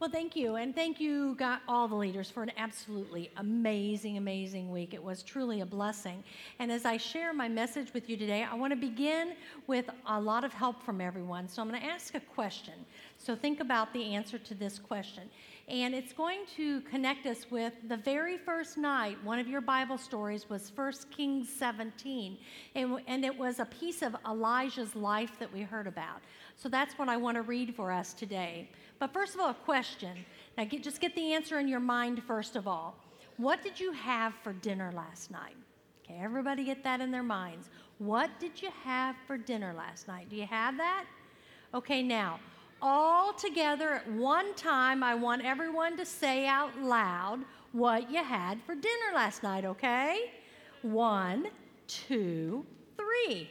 Well, thank you. And thank you, all the leaders, for an absolutely amazing, amazing week. It was truly a blessing. And as I share my message with you today, I want to begin with a lot of help from everyone. So I'm going to ask a question. So think about the answer to this question. And it's going to connect us with the very first night. One of your Bible stories was 1 Kings 17. And it was a piece of Elijah's life that we heard about. So that's what I want to read for us today. But first of all, a question. Now, just get the answer in your mind first of all. What did you have for dinner last night? Okay, everybody get that in their minds. What did you have for dinner last night? Do you have that? Okay, now, all together at one time, I want everyone to say out loud what you had for dinner last night, okay? 1, 2, 3.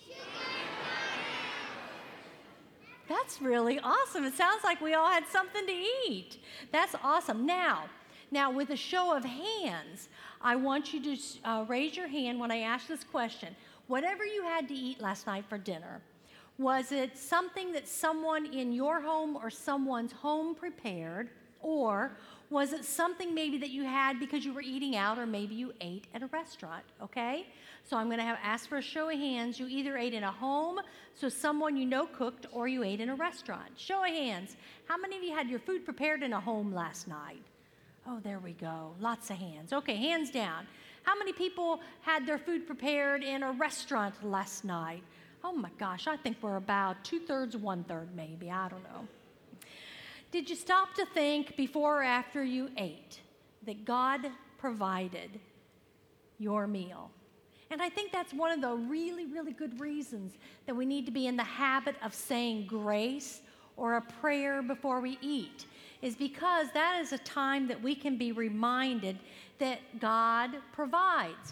That's really awesome. It sounds like we all had something to eat. That's awesome. Now, with a show of hands, I want you to raise your hand when I ask this question. Whatever you had to eat last night for dinner, was it something that someone in your home or someone's home prepared, or was it something maybe that you had because you were eating out, or maybe you ate at a restaurant, okay? So I'm going to ask for a show of hands. You either ate in a home, so someone you know cooked, or you ate in a restaurant. Show of hands. How many of you had your food prepared in a home last night? Oh, there we go. Lots of hands. Okay, hands down. How many people had their food prepared in a restaurant last night? Oh my gosh, I think we're about 2/3, 1/3 maybe. I don't know. Did you stop to think before or after you ate that God provided your meal? And I think that's one of the really, really good reasons that we need to be in the habit of saying grace or a prayer before we eat, is because that is a time that we can be reminded that God provides.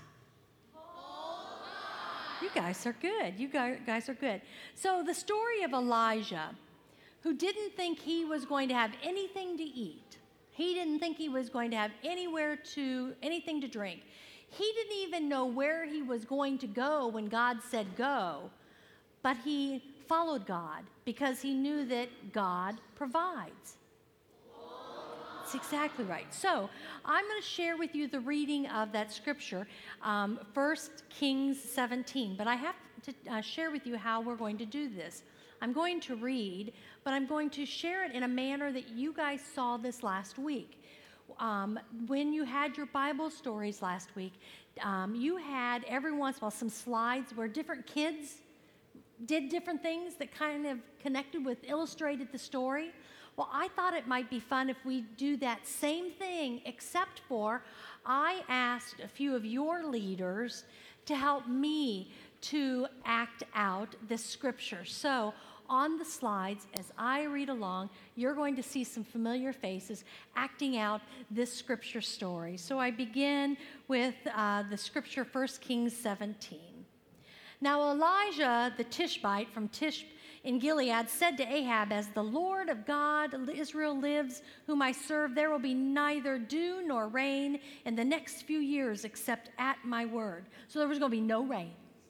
You guys are good. You guys are good. So the story of Elijah, who didn't think he was going to have anything to eat. He didn't think he was going to have anything to drink. He didn't even know where he was going to go when God said go, but he followed God because he knew that God provides. That's exactly right. So I'm going to share with you the reading of that scripture, 1 Kings 17, but I have to share with you how we're going to do this. I'm going to read, but I'm going to share it in a manner that you guys saw this last week. When you had your Bible stories last week, you had every once in a while some slides where different kids did different things that kind of connected with, illustrated the story. Well, I thought it might be fun if we do that same thing, except for I asked a few of your leaders to help me to act out this scripture. So on the slides, as I read along, you're going to see some familiar faces acting out this scripture story. So I begin with the scripture, 1 Kings 17. Now Elijah the Tishbite from Tishbe in Gilead said to Ahab, "As the Lord of God Israel lives, whom I serve, there will be neither dew nor rain in the next few years except at my word." So there was going to be no rain.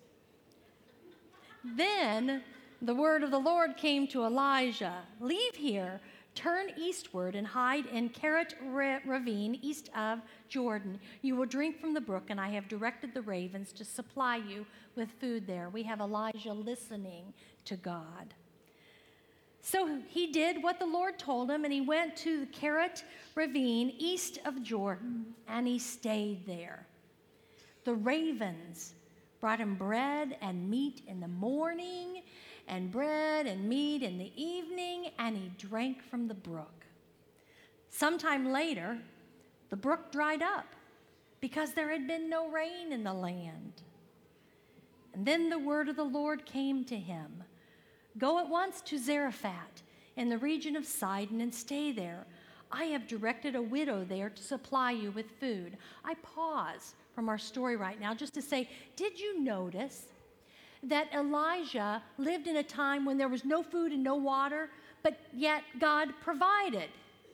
Then the word of the Lord came to Elijah, "Leave here, turn eastward, and hide in Kerith ravine east of Jordan. You will drink from the brook, and I have directed the ravens to supply you with food there." We have Elijah listening to God. So he did what the Lord told him, and he went to the Kerith ravine east of Jordan, and he stayed there. The ravens brought him bread and meat in the morning, and bread and meat in the evening, and he drank from the brook. Sometime later, the brook dried up because there had been no rain in the land. And then the word of the Lord came to him, "Go at once to Zarephath in the region of Sidon and stay there. I have directed a widow there to supply you with food." I pause from our story right now just to say, did you notice that Elijah lived in a time when there was no food and no water, but yet God provided?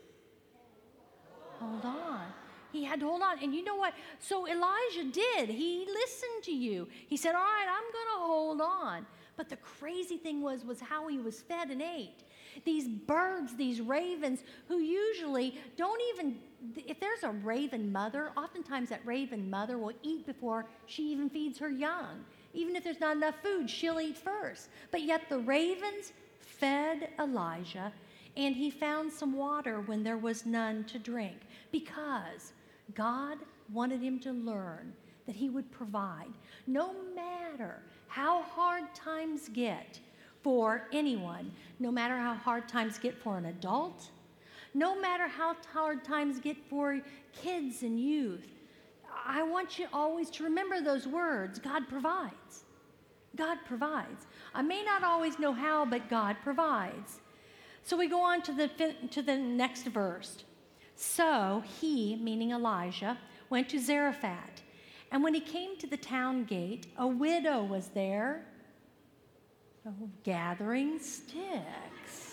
Hold on. He had to hold on. And you know what? So Elijah did. He listened to you. He said, "All right, I'm going to hold on." But the crazy thing was how he was fed and ate. these birds, these ravens, who usually don't even, if there's a raven mother, oftentimes that raven mother will eat before she even feeds her young. Even if there's not enough food, she'll eat first. But yet the ravens fed Elijah, and he found some water when there was none to drink, because God wanted him to learn that he would provide. No matter how hard times get for anyone, no matter how hard times get for an adult, no matter how hard times get for kids and youth, I want you always to remember those words. God provides. God provides. I may not always know how, but God provides. So we go on to the next verse. So he, meaning Elijah, went to Zarephath. And when he came to the town gate, a widow was there, gathering sticks.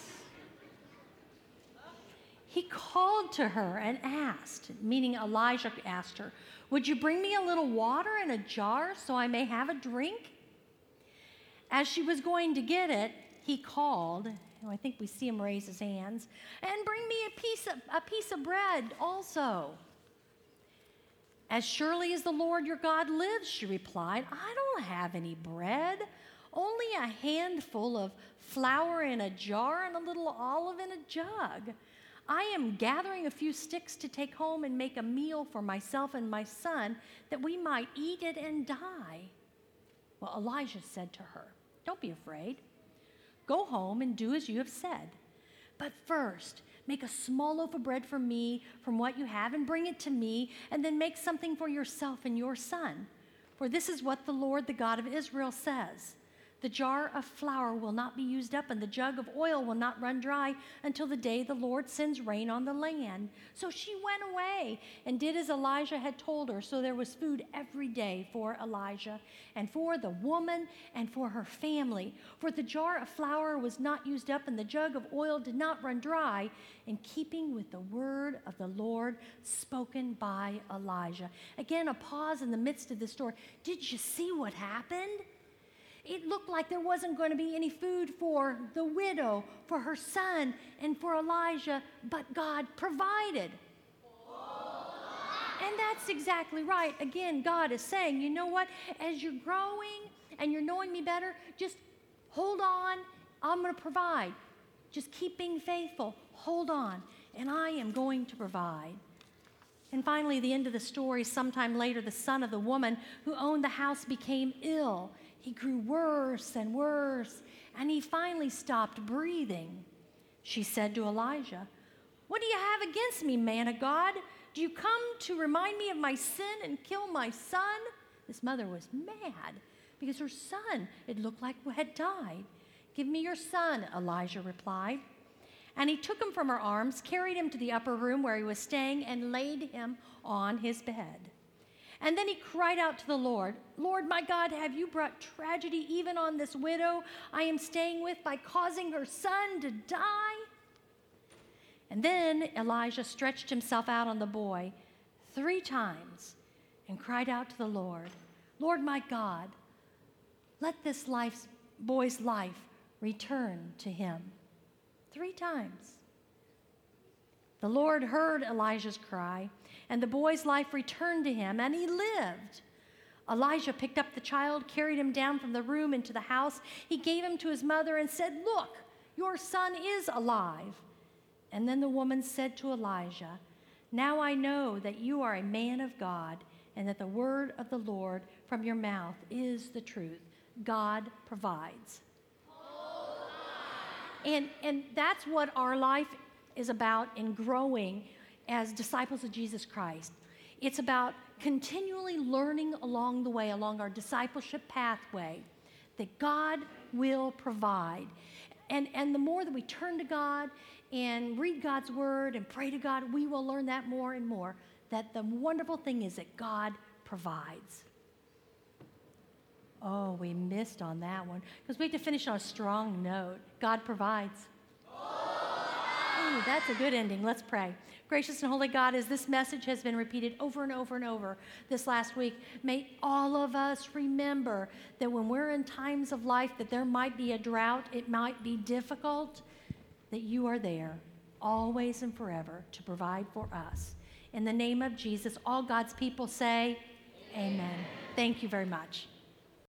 He called to her and asked, meaning Elijah asked her, "Would you bring me a little water in a jar so I may have a drink?" As she was going to get it, he called, I think we see him raise his hands, "And bring me a piece of bread also." "As surely as the Lord your God lives," she replied, "I don't have any bread, only a handful of flour in a jar and a little olive in a jug. I am gathering a few sticks to take home and make a meal for myself and my son, that we might eat it and die." Well, Elijah said to her, "Don't be afraid. Go home and do as you have said. But first, make a small loaf of bread for me from what you have and bring it to me, and then make something for yourself and your son. For this is what the Lord, the God of Israel, says. The jar of flour will not be used up, and the jug of oil will not run dry until the day the Lord sends rain on the land." So she went away and did as Elijah had told her. So there was food every day for Elijah and for the woman and for her family. For the jar of flour was not used up, and the jug of oil did not run dry, in keeping with the word of the Lord spoken by Elijah. Again, a pause in the midst of the story. Did you see what happened? It looked like there wasn't going to be any food for the widow, for her son, and for Elijah, but God provided. And that's exactly right. Again, God is saying, you know what? As you're growing and you're knowing me better, just hold on. I'm going to provide. Just keep being faithful. Hold on, and I am going to provide. And finally, the end of the story, sometime later, the son of the woman who owned the house became ill. He grew worse and worse, and he finally stopped breathing. She said to Elijah, "What do you have against me, man of God? Do you come to remind me of my sin and kill my son?" This mother was mad because her son, it looked like, had died. "Give me your son," Elijah replied. And he took him from her arms, carried him to the upper room where he was staying, and laid him on his bed. And then he cried out to the Lord, "Lord, my God, have you brought tragedy even on this widow I am staying with by causing her son to die?" And then Elijah stretched himself out on the boy 3 times and cried out to the Lord, "Lord, my God, let this boy's life return to him." 3 times. The Lord heard Elijah's cry, and the boy's life returned to him, and he lived. Elijah picked up the child, carried him down from the room into the house. He gave him to his mother and said, "Look, your son is alive." And then the woman said to Elijah, "Now I know that you are a man of God, and that the word of the Lord from your mouth is the truth. God provides." And that's what our life is about in growing as disciples of Jesus Christ. It's about continually learning along the way, along our discipleship pathway, that God will provide. And the more that we turn to God and read God's word and pray to God, we will learn that more and more, that the wonderful thing is that God provides. Oh, we missed on that one, because we have to finish on a strong note. God provides. Ooh, that's a good ending. Let's pray. Gracious and holy God, as this message has been repeated over and over and over this last week, may all of us remember that when we're in times of life that there might be a drought, it might be difficult, that you are there always and forever to provide for us. In the name of Jesus, all God's people say, Amen. Thank you very much.